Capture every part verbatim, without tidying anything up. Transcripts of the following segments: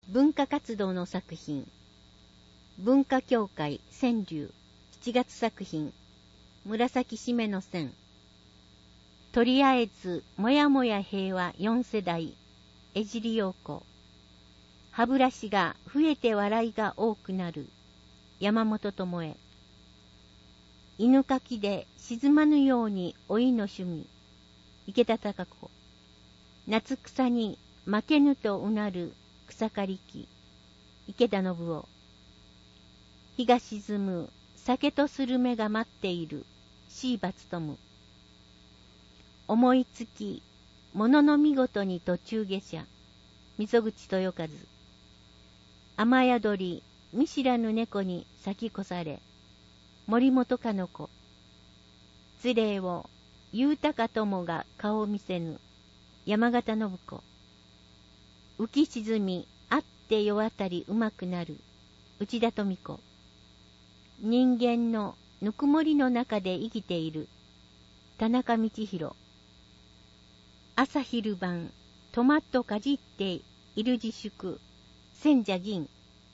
文化活動の作品。文化協会川柳しちがつ作品。紫しめの線。とりあえずもやもや平和四世代。江尻陽子。歯ブラシが増えて笑いが多くなる。山本智恵。犬かきで沈まぬように老いの趣味。池田貴子。夏草に負けぬとうなる草刈り機。池田信夫。日が沈む酒とスルメが待っている。椎葉勉。思いつき物の見事に途中下車。溝口豊和。雨宿り見知らぬ猫に先越され。森本かの子。つれを言うたかともが顔見せぬ。山形信子。浮き沈みあって世当たりうまくなる。内田富子。人間のぬくもりの中で生きている。田中道弘。朝昼晩トマトかじっている自粛。千社銀。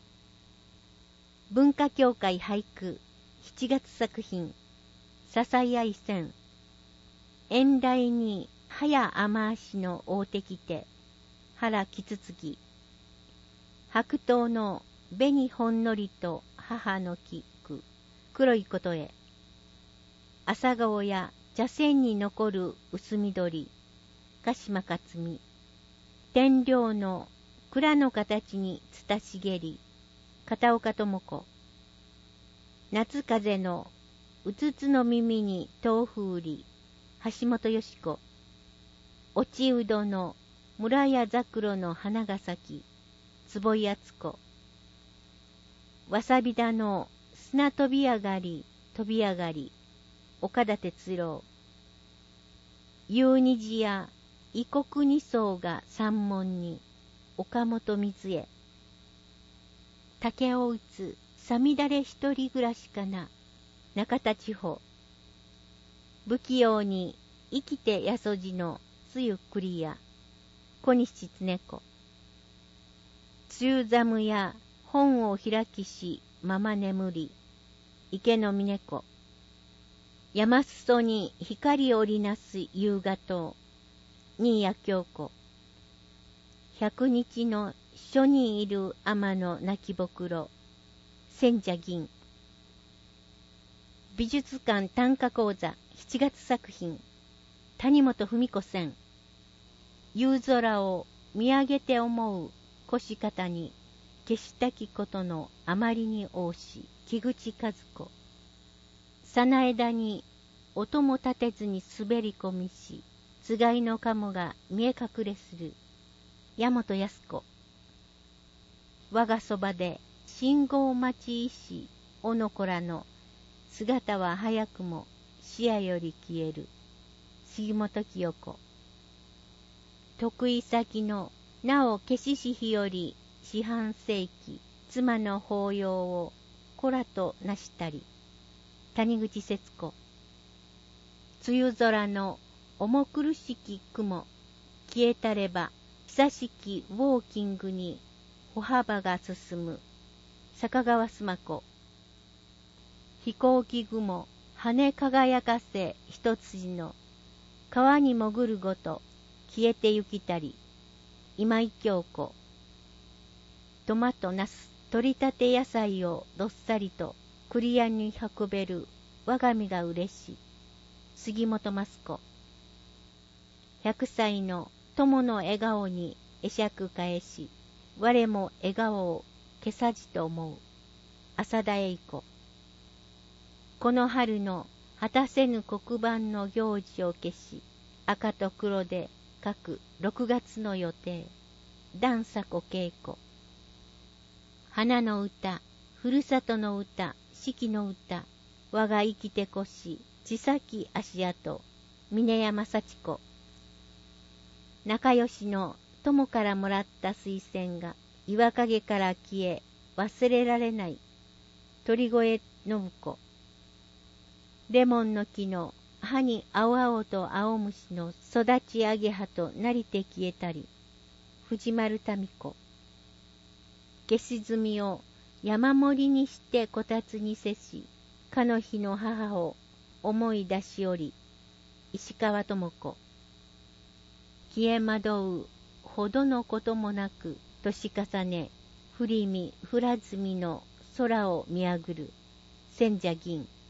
文化協会俳句しちがつ作品。笹合線。遠来に早雨足の大敵手。原木つつき。白桃の紅ほんのりと母の木く。黒いことへ。朝顔や茶筅に残る薄緑。鹿島克美。天領の蔵の形につた茂り。片岡智子。夏風のうつつの耳に豆腐売り。橋本よし子。落ちうどの村や桜の花が咲き。坪井敦子。わさび田の砂飛び上がり飛び上がり。岡田哲郎。夕虹や異国二層が山門に。岡本水江。竹を打つさみだれ一人暮らしかな。中田千穂。不器用に生きてやそじのつゆくりや。小西常子。梅雨寒や本を開きしまま眠り。池野峰子。山裾に光織りなす夕方。新谷京子。百日の書にいる天の泣きぼくろ。千社銀。美術館短歌講座しちがつ作品。谷本文子線。夕空を見上げて思う腰肩に消したきことのあまりに多し。木口和子。さな枝に音も立てずに滑り込みし、つがいの鴨が見え隠れする。大和康子。我がそばで信号待ち石おのこらの姿は早くも視野より消える。杉本清子。得意先のなお消しし日より四半世紀妻の法要をこらとなしたり。谷口節子。梅雨空の重苦しき雲消えたれば久しきウォーキングに歩幅が進む。坂川須磨子。飛行機雲羽輝かせ一筋の川に潜るごと消えてゆきたり。今井京子。トマトナス取り立て野菜をどっさりと栗屋に運べる我が身がうれしい。杉本益子。百歳の友の笑顔に会釈返し、我も笑顔を消さじと思う。浅田栄子。この春の果たせぬ黒板の行事を消し、赤と黒で書く六月の予定。段佐子恵子。花の歌、ふるさとの歌、四季の歌、我が生きてこし、千崎足跡。峰山幸子。仲良しの友からもらった水仙が岩陰から消え忘れられない。鳥越信子。レモンの木の葉に青々と青虫の育ち上げ葉となりて消えたり。藤丸民子。 消し積みを山盛りにしてこたつにせし、かの日の母を思い出しおり、石川智子。消え惑うほどのこともなく、年重ね、降りみ降らずみの空を見上ぐる、千社銀。